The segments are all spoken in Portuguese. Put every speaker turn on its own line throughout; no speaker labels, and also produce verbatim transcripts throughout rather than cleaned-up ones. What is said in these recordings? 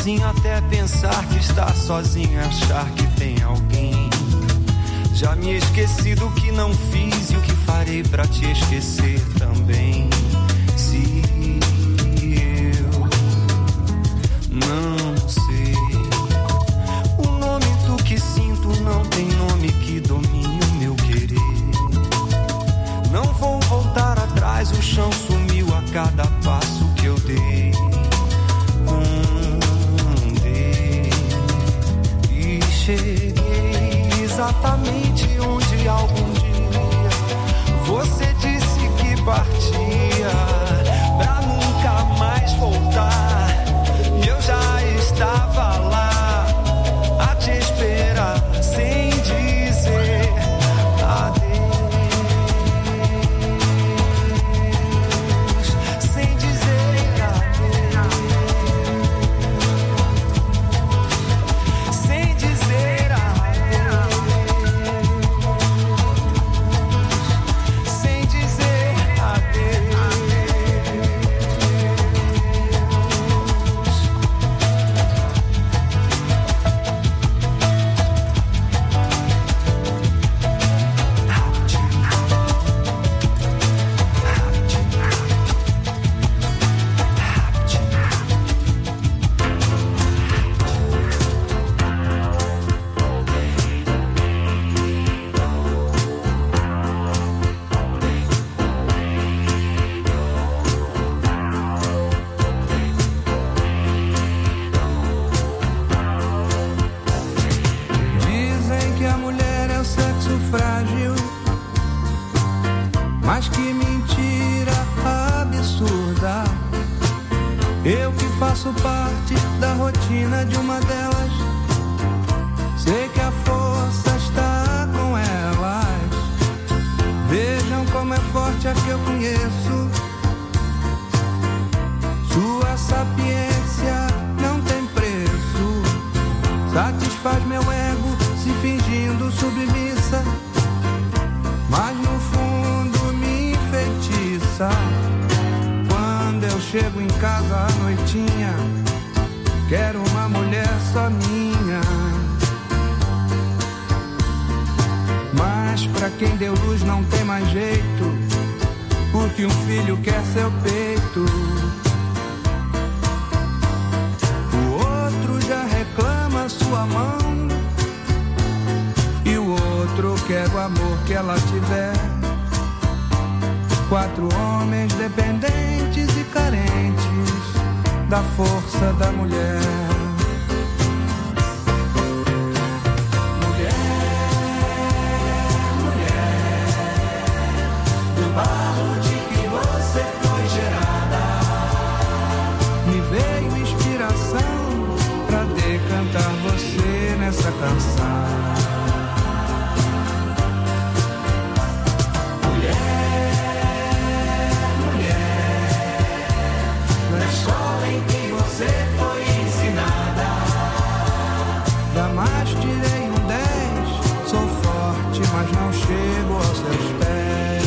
sozinho até pensar que está sozinho, achar que tem alguém. Já me esqueci do que não fiz e o que farei pra te esquecer também. Se eu não sei o nome do que sinto, não tem nome que domine o meu querer. Não vou voltar atrás, o chão sumiu a cada passo que eu dei. Andei e cheguei exatamente onde algum dia você disse que partia pra nunca mais voltar. E eu já estava lá a te esperar sem dizer adeus. Eu que faço parte da rotina de uma delas, sei que a força está com elas. Vejam como é forte a que eu conheço. Sua sapiência não tem preço. Satisfaz meu ego se fingindo submissa, mas no fundo me enfeitiça. Eu chego em casa à noitinha, quero uma mulher só minha. Mas pra quem deu luz não tem mais jeito, porque um filho quer seu peito. O outro já reclama sua mão, e o outro quer o amor que ela tiver. Quatro homens dependentes e carentes da força da mulher. Mulher, mulher, do barro de que você foi gerada, me veio inspiração pra decantar você nessa canção. Jamais tirei um dez, sou forte, mas não chego aos seus pés.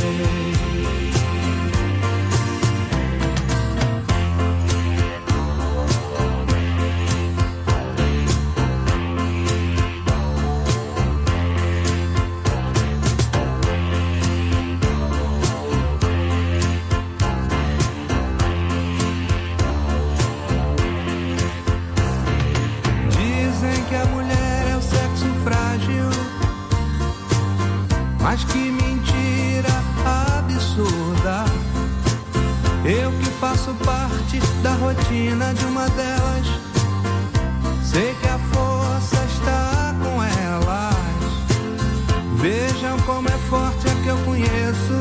Mas que mentira absurda. Eu que faço parte da rotina de uma delas, sei que a força está com elas. Vejam como é forte a que eu conheço.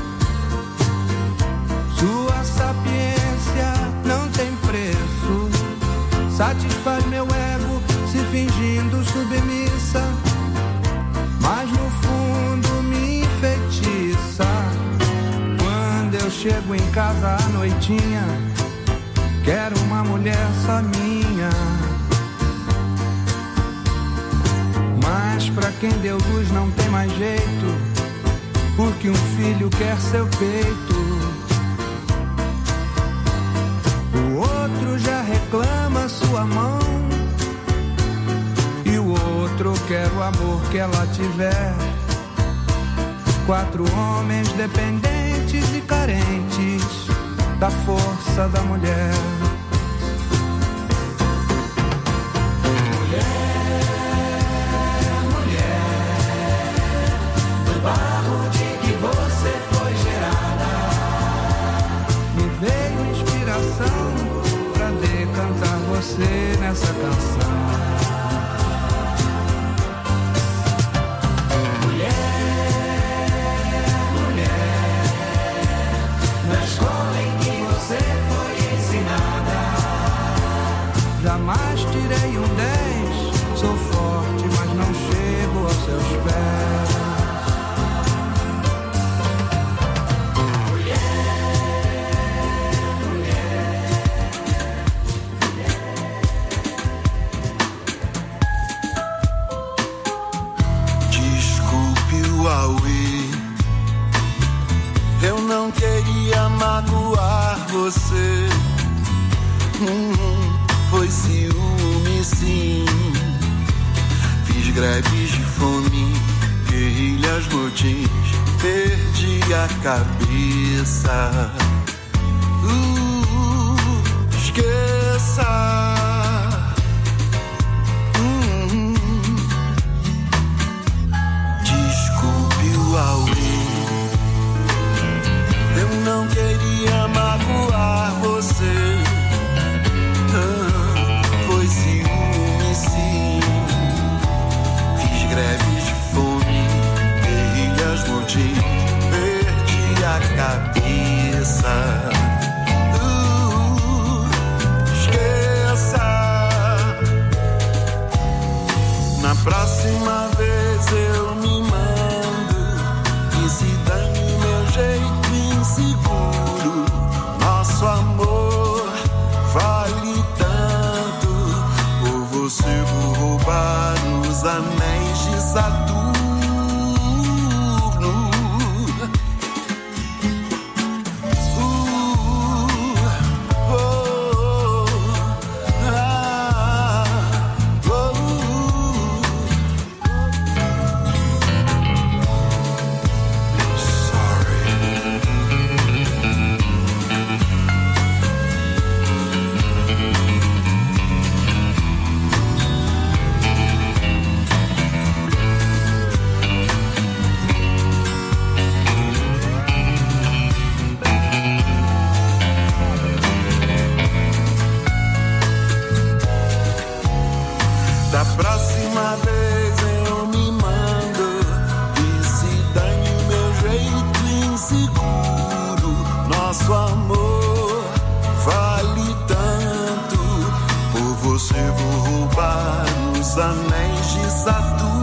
Sua sapiência não tem preço. Satisfaz meu ego se fingindo submissa, mas no fundo me enfeitiça. Quando eu chego em casa à noitinha, quero uma mulher só minha. Mas pra quem deu luz não tem mais jeito, porque um filho quer seu peito. O outro já reclama sua mão, outro quer o amor que ela tiver. Quatro homens dependentes e carentes da força da mulher.
Barro de que você foi gerada.
Me veio inspiração pra decantar você nessa canção.
Mulher, mulher, na escola em que você foi ensinada.
Jamais tirei um dez, sou forte, mas não chego aos seus pés.
Eu não queria magoar você. Hum, foi ciúme, sim. Fiz greves de fome, guerrilhas, motins, perdi a cabeça. Uh, esqueça. Não queria magoar você. Ah, foi ciúme, sim. Fiz greves de fome, guerrilhas, motins, perdi a cabeça. Uh, esqueça. Na próxima vez eu me mando e se dane meu jeito inseguro. Nosso amor vale tanto. Por você vou roubar os anéis de Saturno. Uh, oh, ah, oh. Da próxima vez eu me mando e se dane o meu jeito inseguro. Nosso amor vale tanto. Por você vou roubar os anéis de Saturno.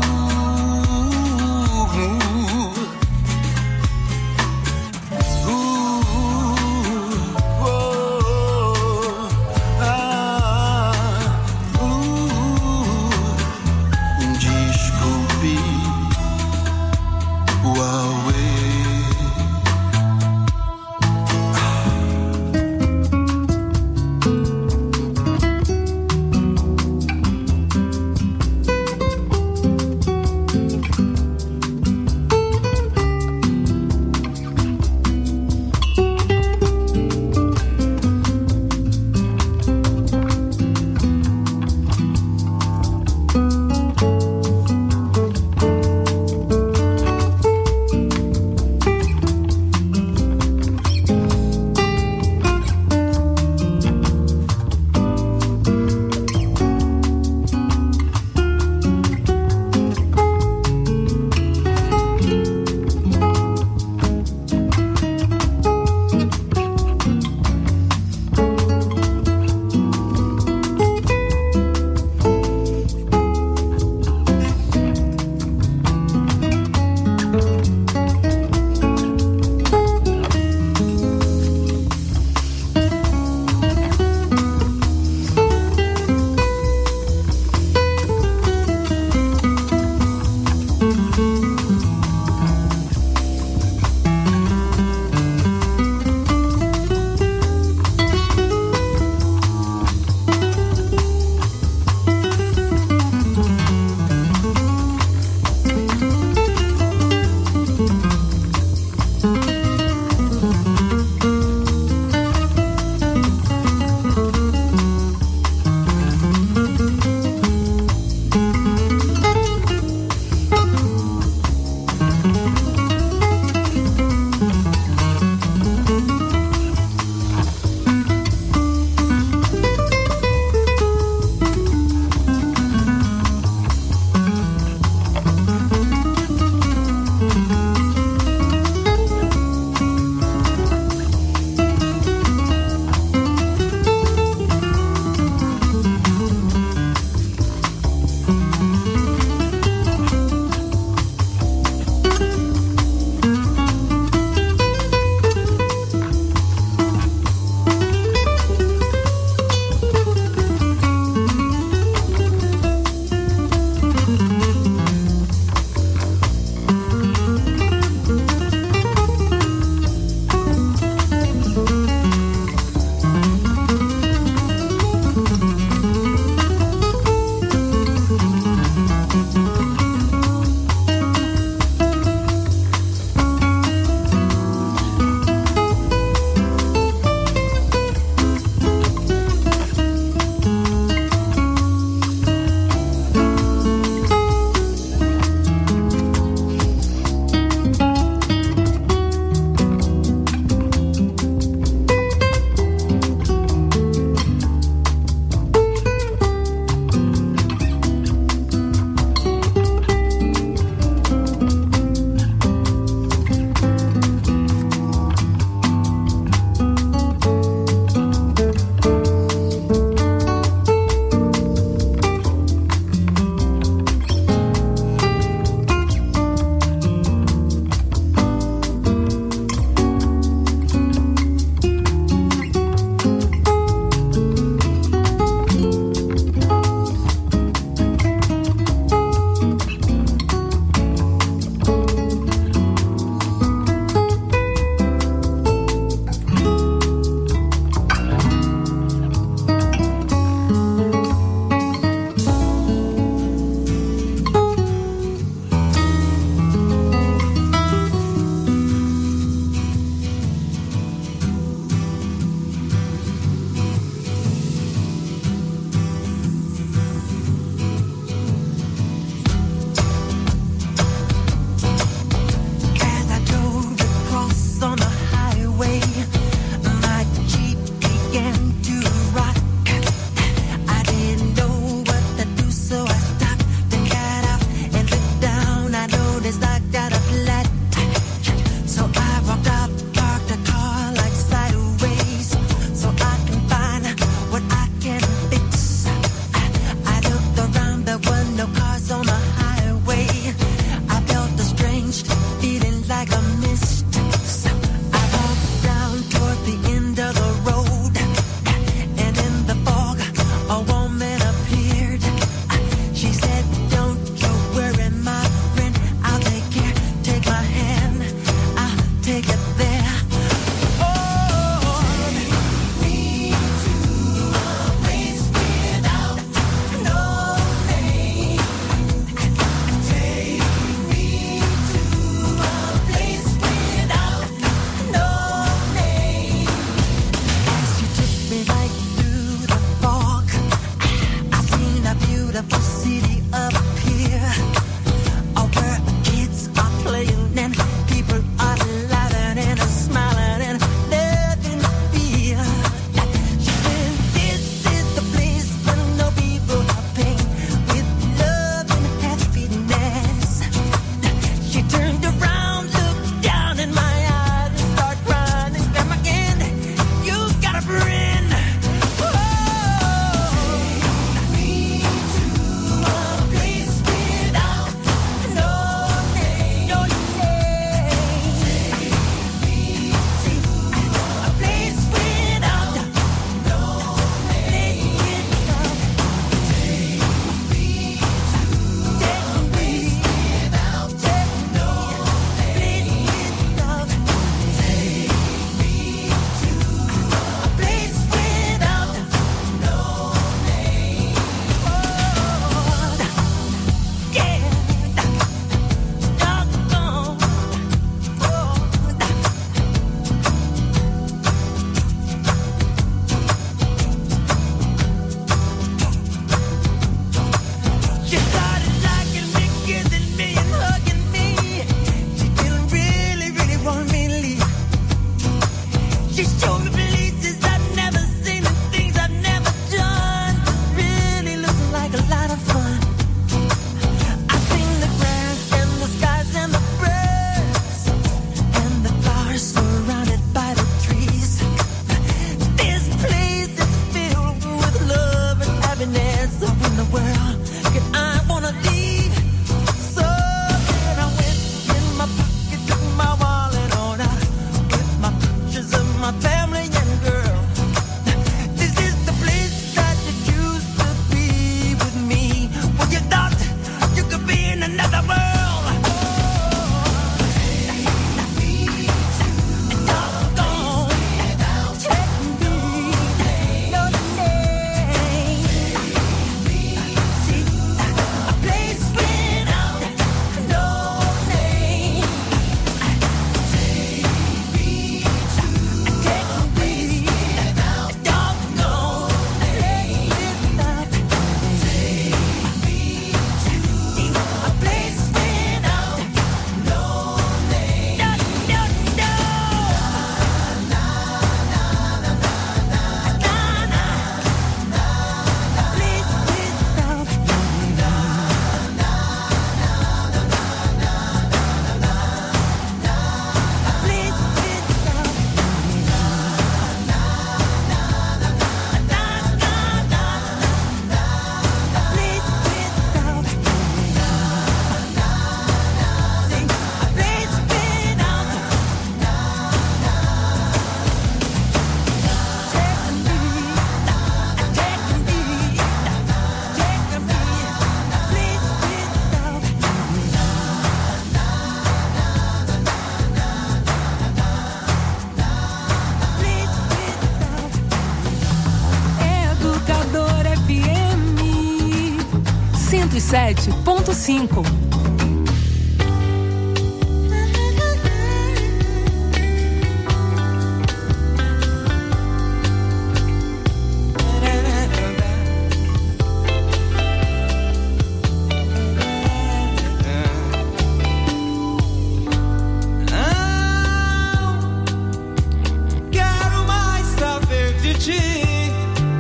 cento e sete ponto cinco.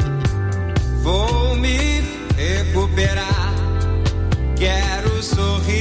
Vou me recuperar. Quero sorrir.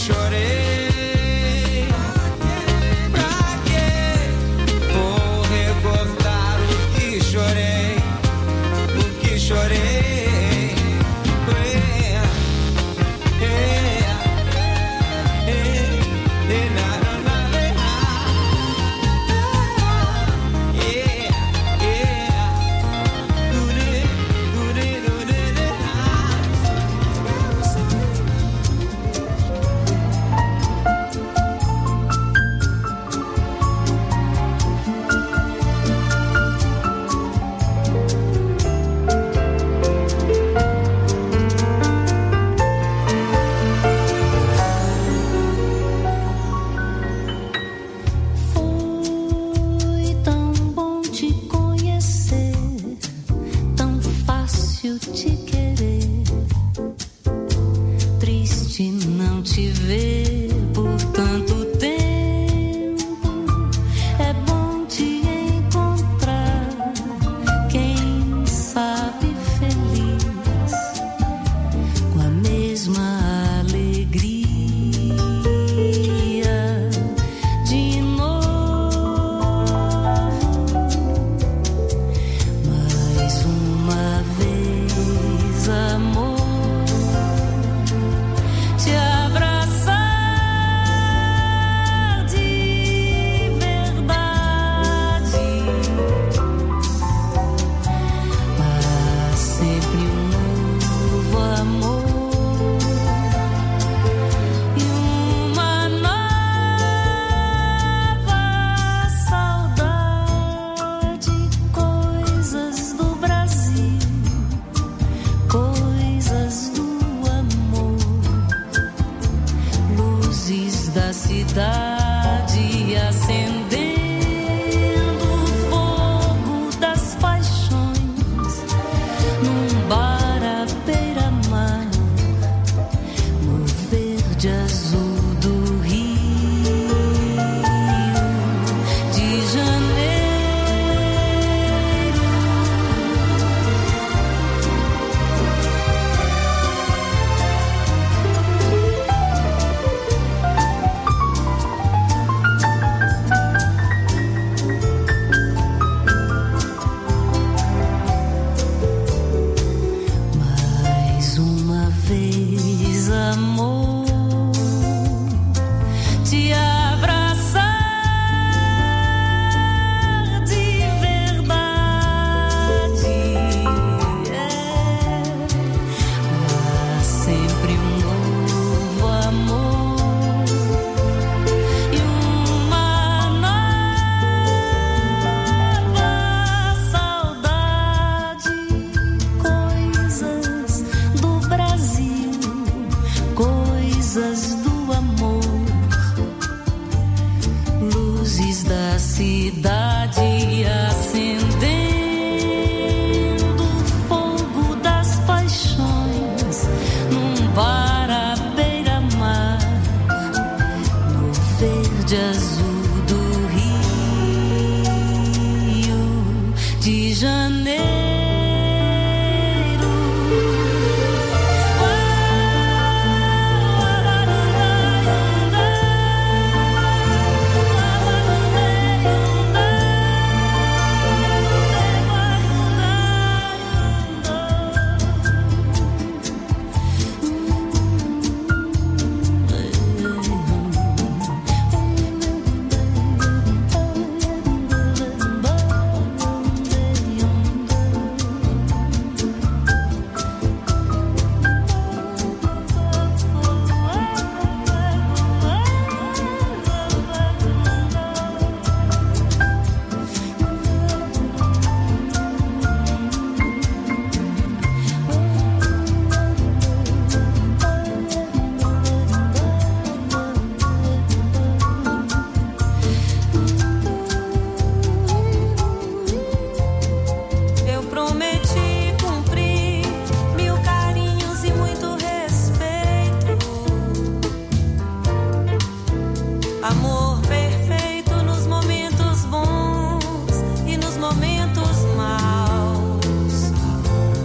chorei. Pra quê? Vou recordar o que chorei, o que chorei.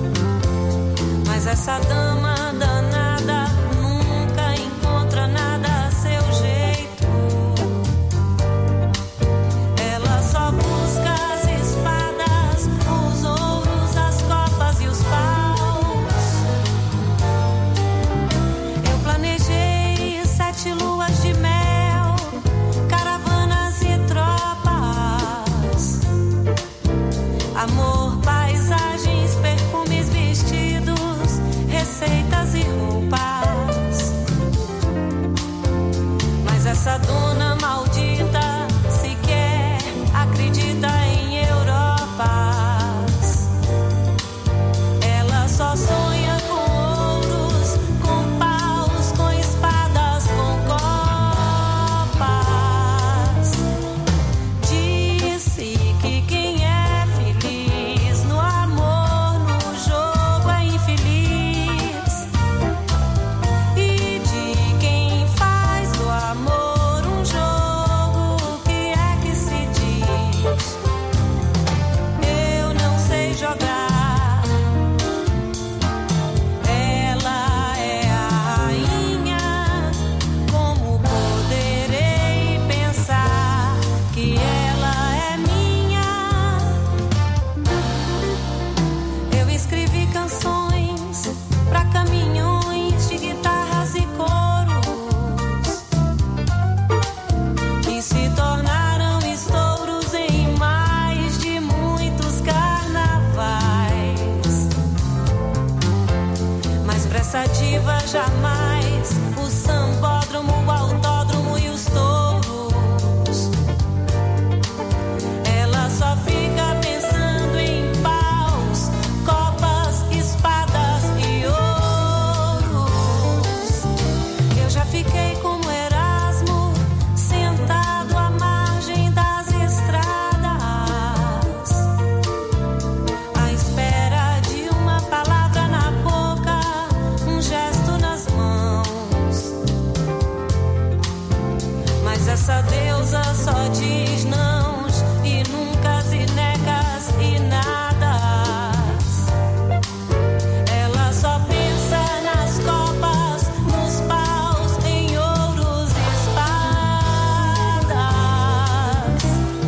essa dama danada nunca encontra nada Nossa deusa só diz nãos e nunca e necas e nadas. Ela só pensa nas copas, nos paus, em ouros e espadas.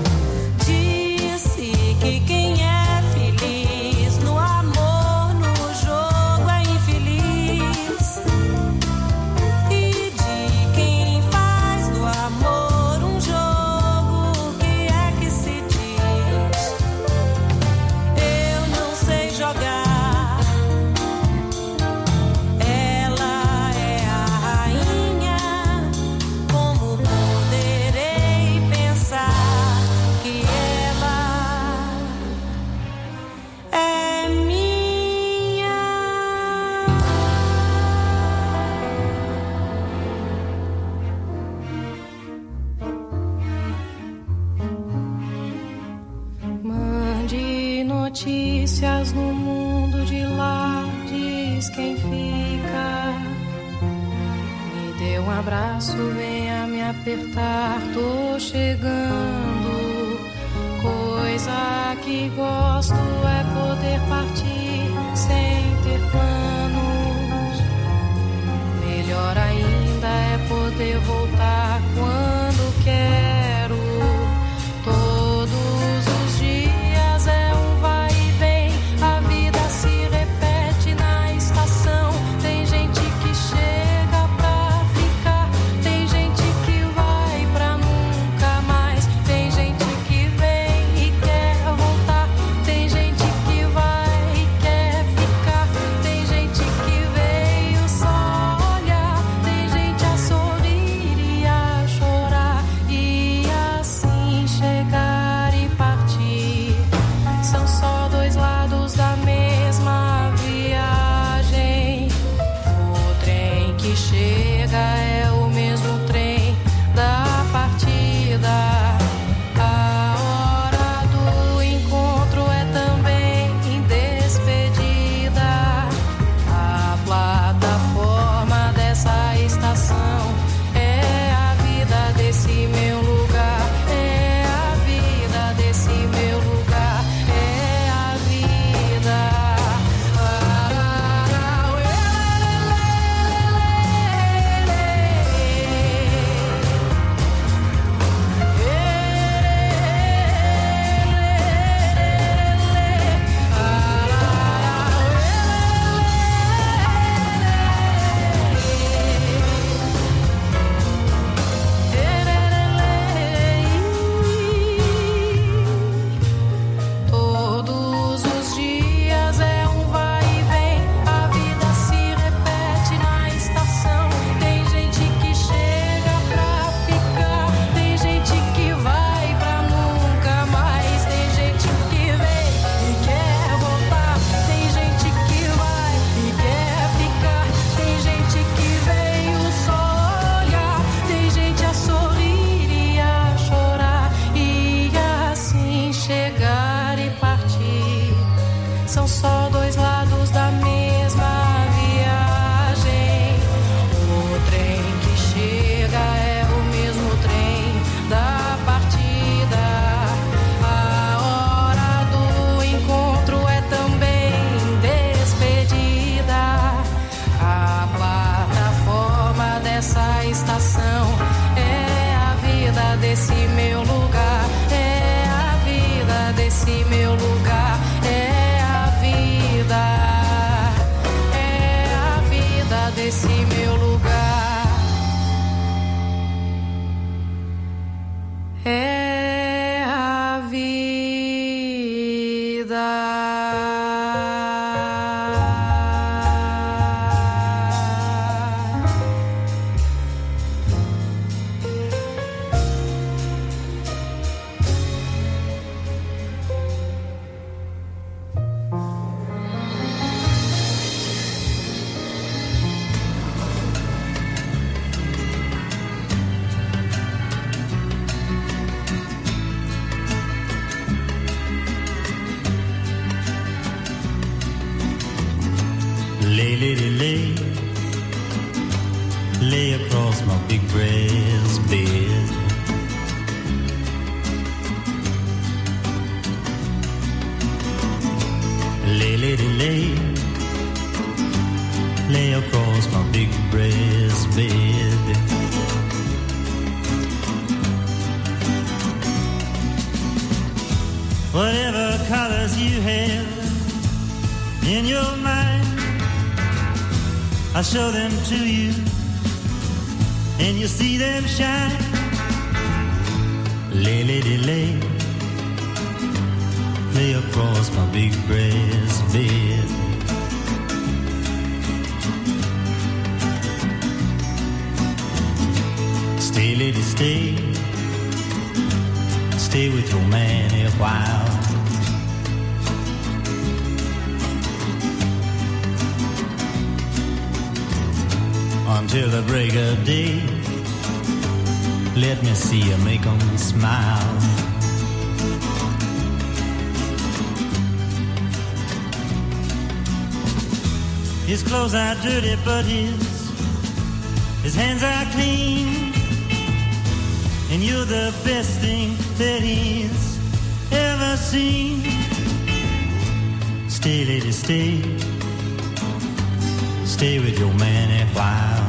Disse que quem é feliz no amor, no jogo é infeliz. E de quem faz do amor um jogo, o que é que se diz? Eu não sei jogar. Ela é a rainha. Como poderei pensar que ela é minha? Mande notícias no mundo de lá, diz quem fica. Me dê um abraço, venha me apertar, tô chegando. Coisa que gosto é poder partir sem ter planos. Melhor ainda é poder voltar quando quero. Todos os dias é um vai e vem, a vida se repete na estação. Tem gente que chega pra ficar, tem gente que vai pra nunca mais. Tem gente que vem e quer voltar, tem gente que vai e quer ficar. Tem gente que veio só olhar, tem gente a sorrir e a chorar, e assim chegar e partir. São só dois lados da mesma viagem. O trem que chega é o mesmo trem da partida. A hora do encontro é também despedida. A plataforma dessa estação é a vida desse meu lugar. É a vida desse meu lugar. É a vida. Todos os dias é um vai e vem, a vida se repete na estação. Tem gente que chega pra ficar, tem gente que vai pra nunca mais. Tem gente que vem e quer voltar, tem gente que vai e quer ficar. Tem gente que veio só olhar, tem gente a sorrir e a chorar, e assim chegar e partir. São só dois lados da mesma viagem. O trem que chega é o mesmo trem da partida. A hora do encontro é também despedida. A plataforma dessa estação é a vida desse meu lugar. É a vida desse meu lugar. É a vida. É a vida desse meu lugar. É a
Lay, lady, lay, lay across my big brass bed. you have in your mind, I'll show them to you, and you'll see them shine. Lay, lady, lay, lay across my big breast bed. Stay, lady, stay, stay with your man a while. Until the break of day, let me see you make 'em smile. His clothes are dirty, but his his hands are clean, and you're the best thing that he's ever seen. Stay, lady, stay, stay with your man a while.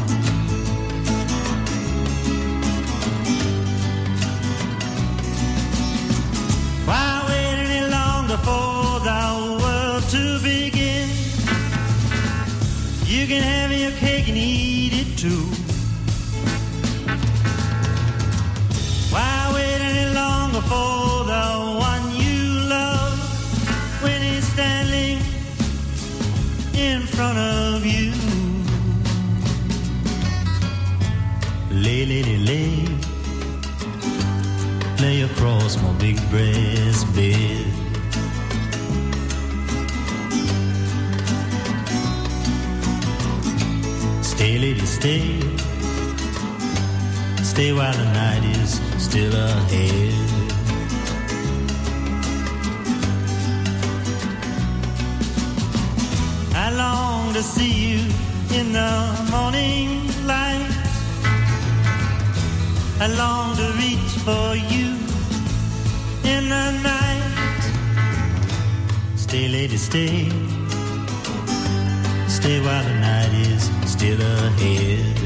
Why wait any longer for the world to begin? You can have your cake and eat it too. Why wait any longer for the one you love when he's standing in front of you? Lay, lady, lay, lay across my big breast bed. Stay, lady, stay, stay while the night is still ahead. I long to see you in the morning light. I long to reach for you in the night. Stay, lady, stay, stay while the night is still ahead.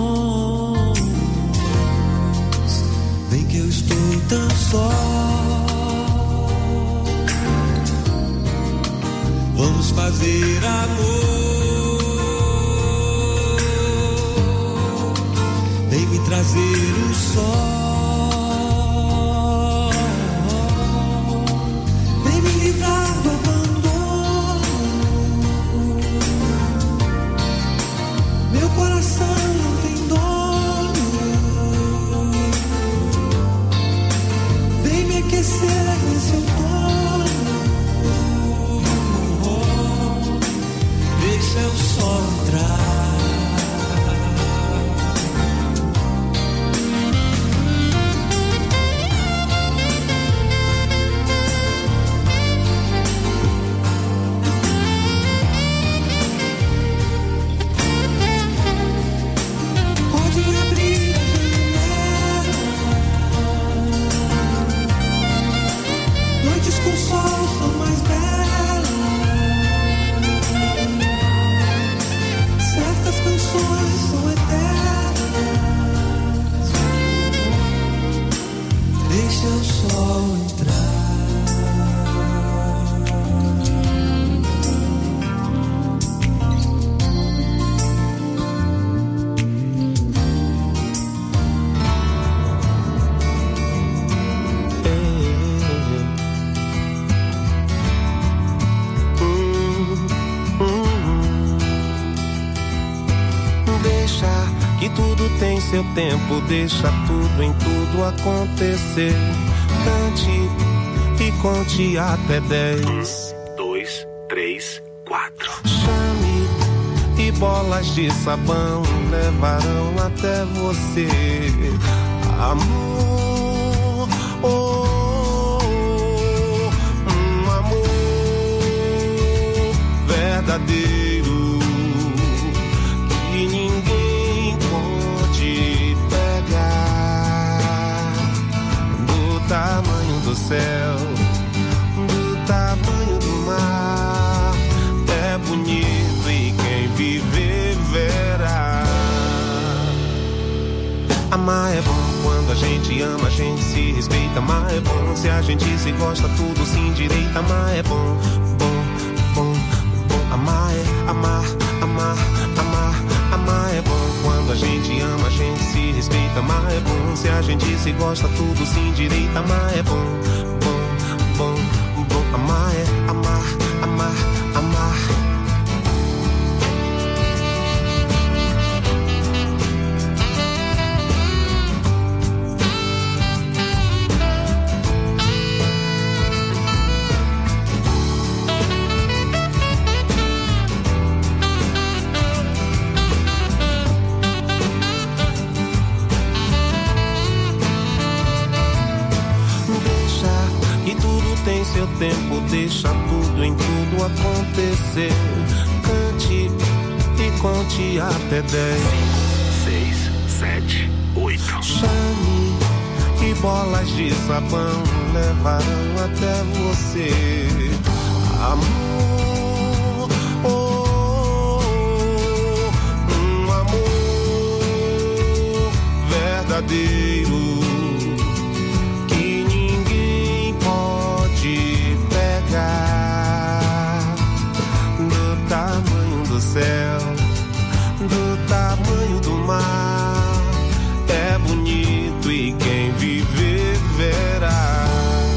Vem que eu estou tão só. fazer amor, vem me trazer o sol, vem me livrar do abandono. Meu coração não tem dono, vem me aquecer nesse outono. Deixa o sol entrar. Pode abrir a janela. Noites com sol são mais belas. Certas canções são eternas. Deixa o sol entrar.
Que tudo tem seu tempo, deixa tudo em tudo acontecer. Cante e conte até dez.
Um, dois, três, quatro.
Chame e bolas de sabão levarão até você. Amor, oh, um amor verdadeiro que ninguém pode pegar. Do tamanho do céu, do tamanho do mar, é bonito e quem viver verá. Amar é bom quando a gente ama, a gente se respeita. Amar é bom se a gente se gosta, tudo se endireita. Amar é bom, bom, bom, bom. Amar é amar, amar, amar. Amar é bom quando a gente ama, a gente se respeita. Amar é bom se a gente se gosta, tudo se endireita. Amar é bom, bom, bom, bom. Amar é amar, amar, amar. Tem seu tempo, deixa tudo em tudo acontecer. Cante e conte até dez.
Seis, sete, oito.
Chame e bolas de sabão levarão até você. Amor, oh, um amor verdadeiro do tamanho do céu, do tamanho do mar, é bonito e quem viver verá.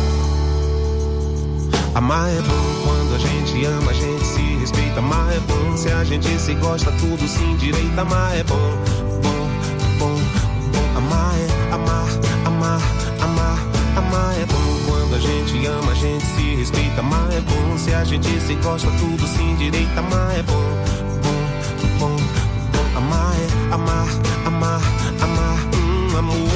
Amar é bom quando a gente ama, a gente se respeita. Amar é bom se a gente se gosta, tudo se endireita. Amar é bom, bom, bom, bom. Amar é amar, amar, amar. Amar é bom quando a gente ama, a gente se respeita. Amar é bom se a gente se gosta, tudo se endireita. Amar é bom, bom, bom, bom. Amar é amar, amar, amar, um amor.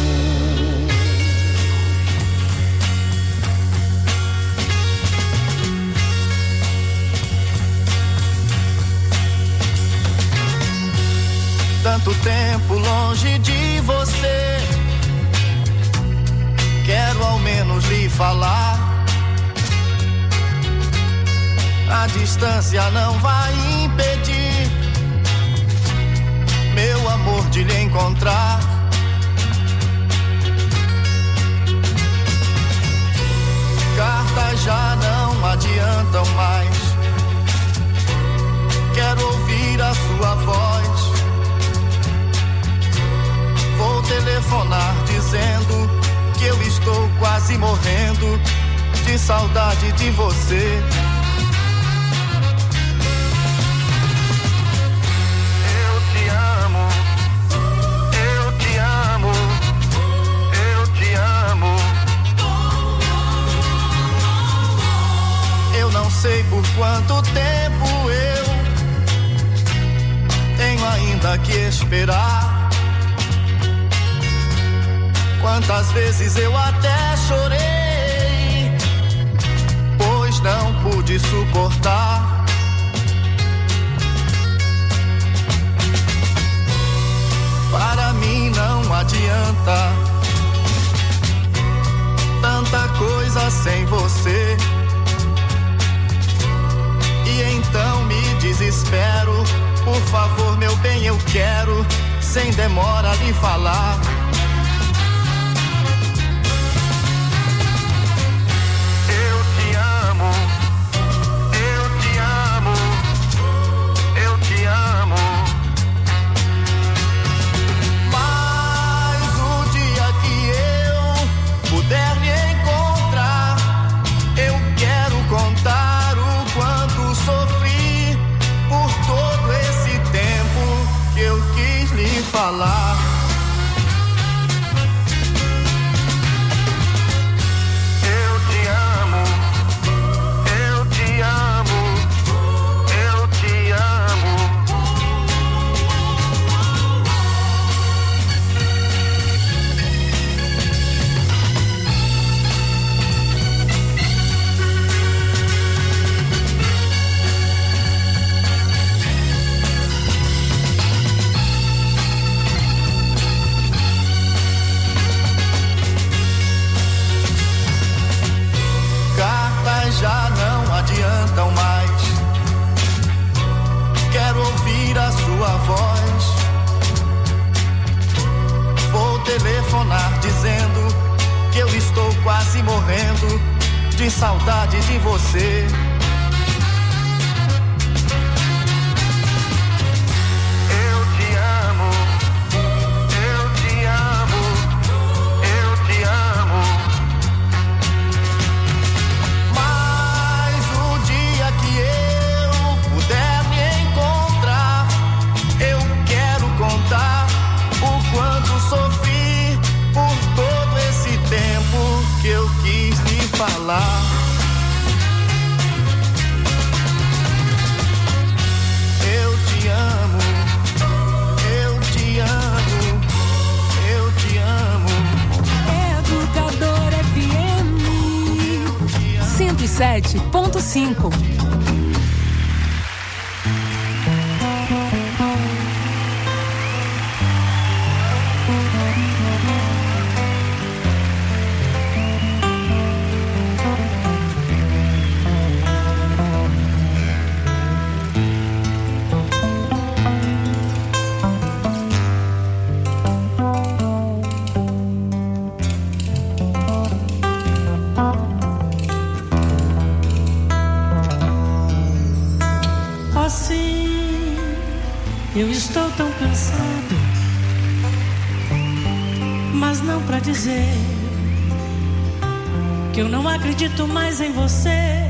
Tanto tempo longe de você, quero ao menos lhe falar. A distância não vai impedir meu amor de lhe encontrar. Cartas já não adiantam mais, de saudade de você. Eu te amo, eu te amo, eu te amo. Eu não sei por quanto tempo eu tenho ainda que esperar. Quantas vezes eu até chorei, pois não pude suportar. Para mim não adianta tanta coisa sem você. E então me desespero. Por favor, meu bem, eu quero, sem demora, lhe falar. Falar. Eu te amo, eu te amo, eu te amo. Já não adiantam mais. Quero ouvir a sua voz. Vou telefonar dizendo que eu estou quase morrendo de saudade de você. Falar. Eu te amo, eu te amo, eu te amo.
Educador F M cento e sete ponto cinco.
Eu estou tão cansado, mas não pra dizer que eu não acredito mais em você.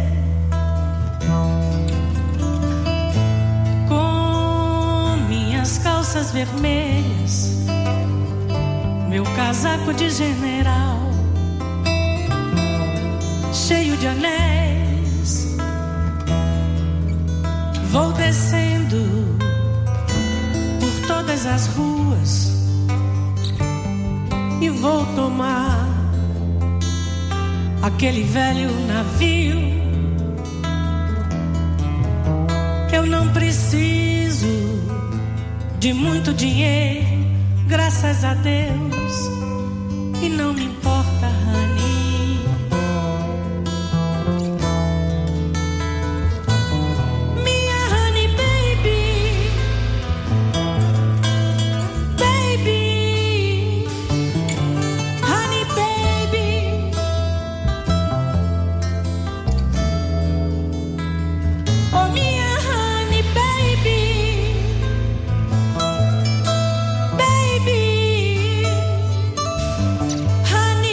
Com minhas calças vermelhas, meu casaco de general, cheio de anéis, vou descendo todas as ruas e vou tomar aquele velho navio. Eu não preciso de muito dinheiro, graças a Deus, e não me importa, honey. Honey,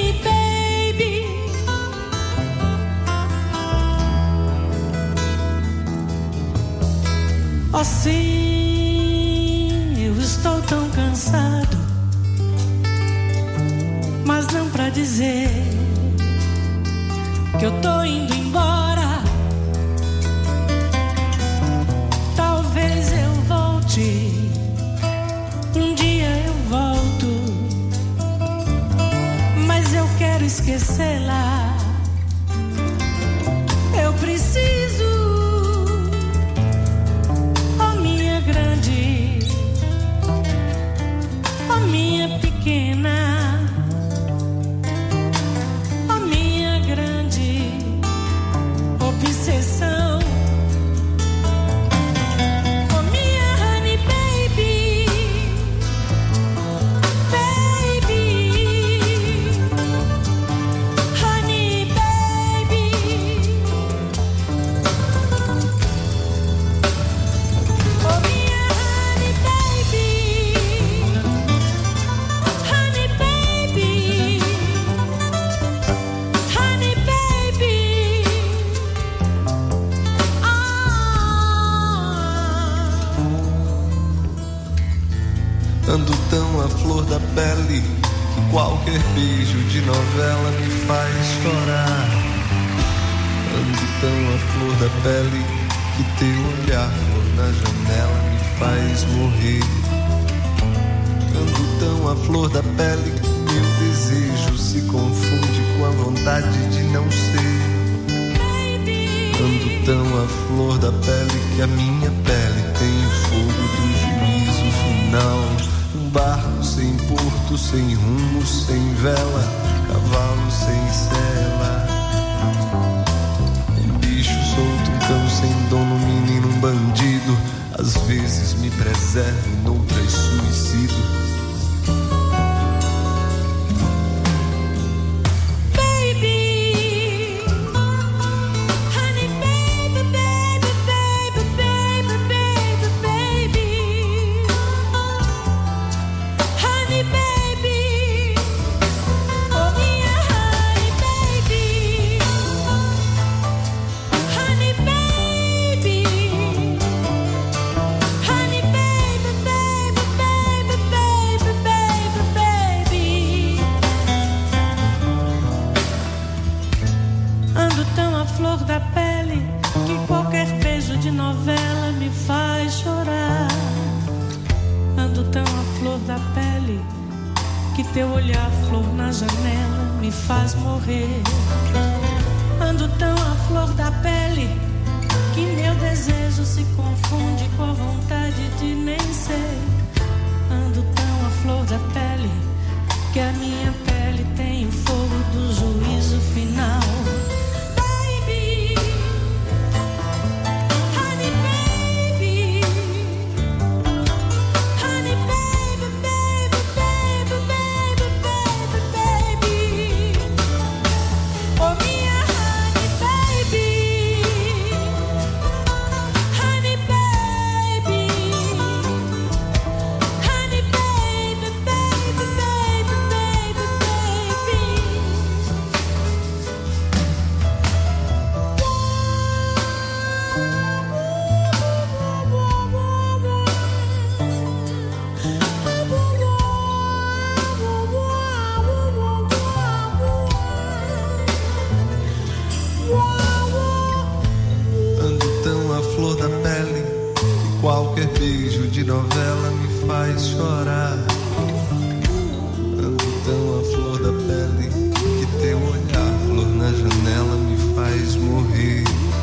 cansado, mas não pra dizer que eu tô indo embora. Talvez eu volte, um dia eu volto, mas eu quero esquecê-la. Eu preciso, oh minha grande, oh minha pequena, oh minha grande obsessão, oh minha honey baby, baby, honey baby, oh minha honey baby, honey baby, honey baby, ah.
Ando tão à flor da pele que qualquer beijo de novela me faz chorar. Ando tão à flor da pele que teu olhar, flor na janela, me faz morrer. Ando tão à flor da pele que meu desejo se confunde com a vontade de não ser. Ando tão à flor da pele que a minha pele tem o fogo do juízo final. Um barco sem porto, sem rumo, sem vela, cavalo sem sela. Um bicho solto, um cão sem dono, um menino, um bandido. Às vezes me preservo, noutras suicido.
Teu olhar, flor na janela, me faz morrer. Ando tão à flor da pele que meu desejo se confunde com a vontade de nem ser. Ando tão à flor da pele que a minha pele tem o fogo do juízo final. Novela me faz chorar. Ando tão à flor da pele que teu olhar, flor na janela, me faz morrer.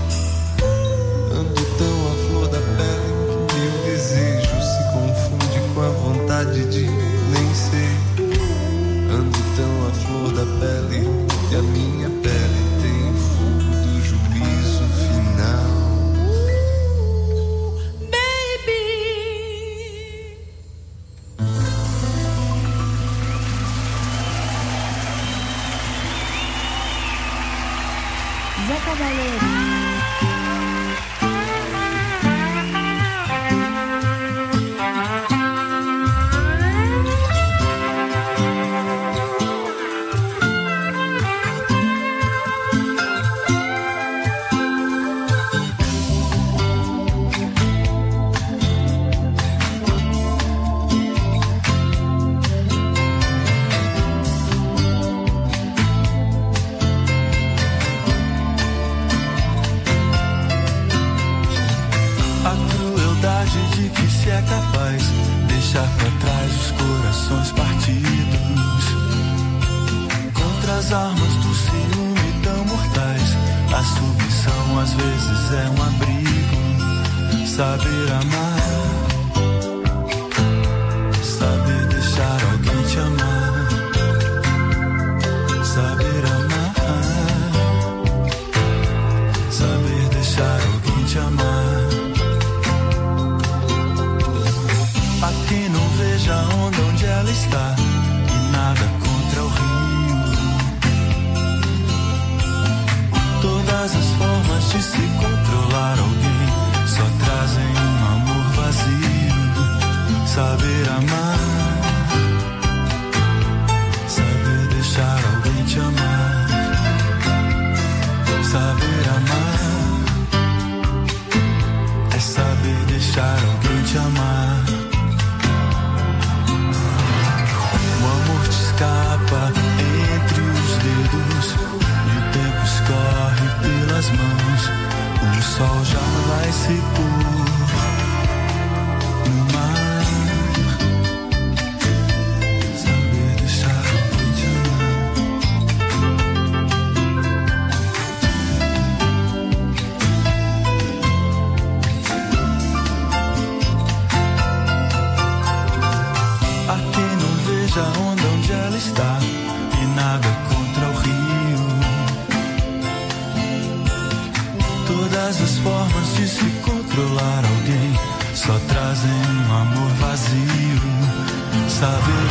Ando tão à flor da pele que meu desejo se confunde com a vontade de nem ser. Ando tão à flor da pele que a minha pele tem fogo do juízo final.
Zé Cavaleiro.
corações partidos, contra as armas do ciúme tão mortais. A submissão às vezes é um abrigo. Saber amar, saber deixar alguém te amar, saber amar, saber deixar alguém te amar. A quem não veja a onda onde ela está, e nada contra o rio. Todas as formas de se controlar alguém só trazem um amor vazio. Saber amar, saber deixar alguém te amar, saber amar, é saber deixar alguém te amar. O amor te escapa entre os dedos e o tempo escorre pelas mãos. O sol já vai se pôr no mar. Saber deixar alguém te amar. A quem não veja a onda onde ela está, e nada contra o rio. Todas as formas de se controlar alguém só trazem um amor vazio. Saber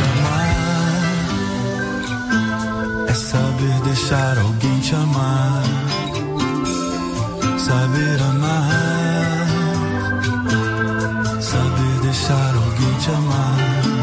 amar é saber deixar alguém te amar. Saber amar, saber deixar alguém te amar.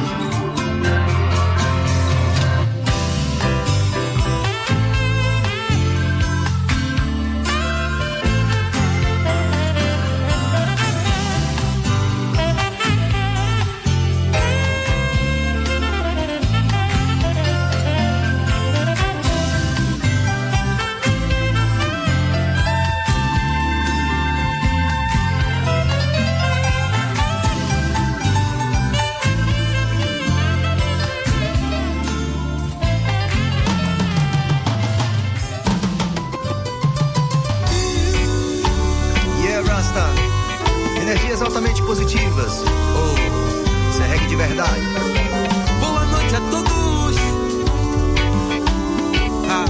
Energias altamente positivas. Oh, isso é reggae de verdade.
Boa noite a todos. Ah.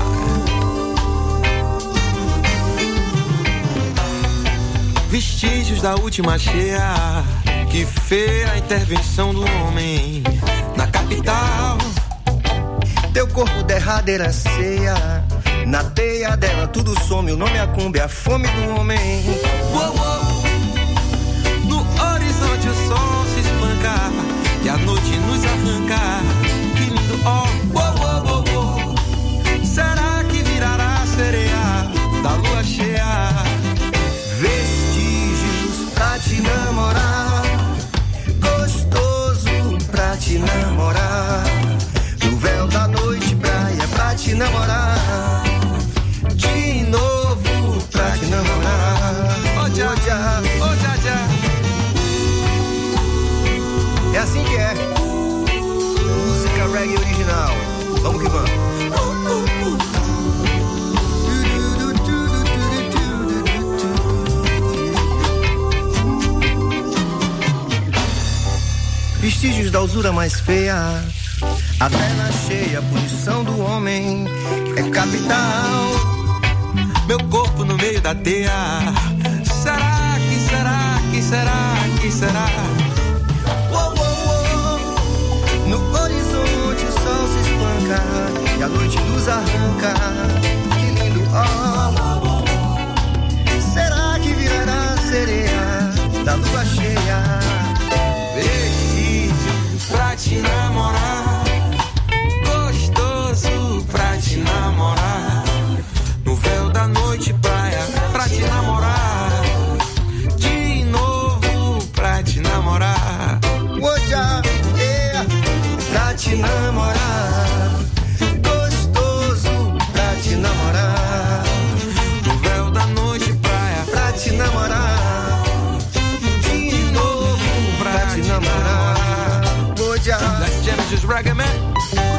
Vestígios da última cheia que fez a intervenção do homem na capital.
Teu corpo derradeira ceia, na teia dela tudo some. O nome é a cumbe, a fome do homem.
Uou, uou. Horizonte o sol se espanca e a noite nos arranca. Que lindo, ó, oh, oh, oh, oh, oh. Será que virará sereia da lua cheia?
Vestígios pra te namorar, gostoso pra te namorar. No véu da noite, praia pra te namorar. De novo pra te namorar.
Oh, já, já, oh, já, já.
É assim que é. Música reggae original. Vamos que vamos. Vestígios da usura mais feia, a terra cheia, a punição do homem é capital.
Meu corpo no meio da teia. Será que, será que, será que, será?
Uou, uou, uou. No horizonte o sol se espanca e a noite nos arranca. Que lindo, oh. Será que virará sereia da lua cheia?
Vestígios pra te namorar, gostoso pra te namorar. No véu da noite, praia pra te namorar. De novo pra te namorar.
Oja, yeah, pra te namorar, gostoso pra te namorar.
No véu da noite, praia
pra te namorar. De novo pra te namorar. Georgia.
That's Genesis Reggae, man.